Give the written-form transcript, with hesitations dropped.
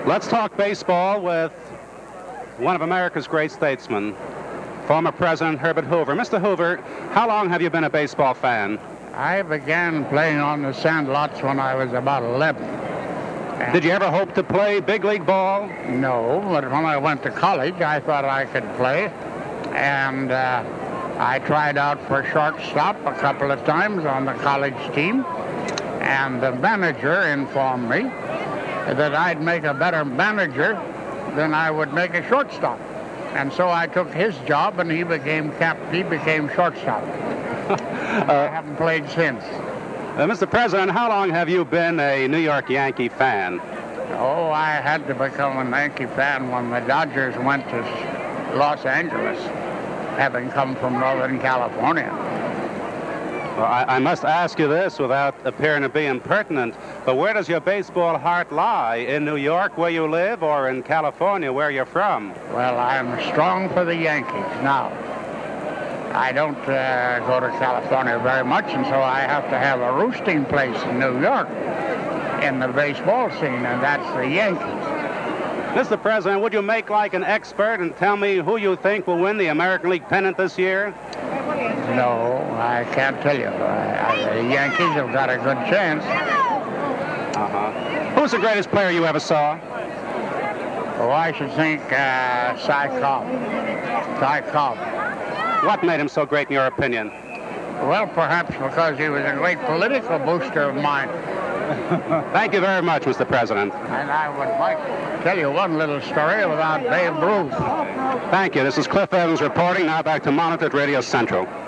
Let's talk baseball with one of America's great statesmen, former President Herbert Hoover. Mr. Hoover, how long have you been a baseball fan? I began playing on the sandlots when I was about 11. Did you ever hope to play big league ball? No, but when I went to college, I thought I could play. And I tried out for shortstop a couple of times on the college team. And the manager informed me that I'd make a better manager than I would make a shortstop. And so I took his job, and he became shortstop. I haven't played since. Mr. President, how long have you been a New York Yankee fan? Oh, I had to become a Yankee fan when the Dodgers went to Los Angeles, having come from Northern California. Well, I must ask you this without appearing to be impertinent, but where does your baseball heart lie? In New York, where you live, or in California, where you're from? Well, I'm strong for the Yankees now. I don't go to California very much, and so I have to have a roosting place in New York in the baseball scene, and that's the Yankees. Mr. President, would you make like an expert and tell me who you think will win the American League pennant this year? No, I can't tell you. The Yankees have got a good chance. Who's the greatest player you ever saw? Oh, I should think Cy Cobb. Cy Cobb. What made him so great in your opinion? Well, perhaps because he was a great political booster of mine. Thank you very much, Mr. President. And I would like to tell you one little story about Babe Ruth. Thank you. This is Cliff Evans reporting. Now back to Monitored Radio Central.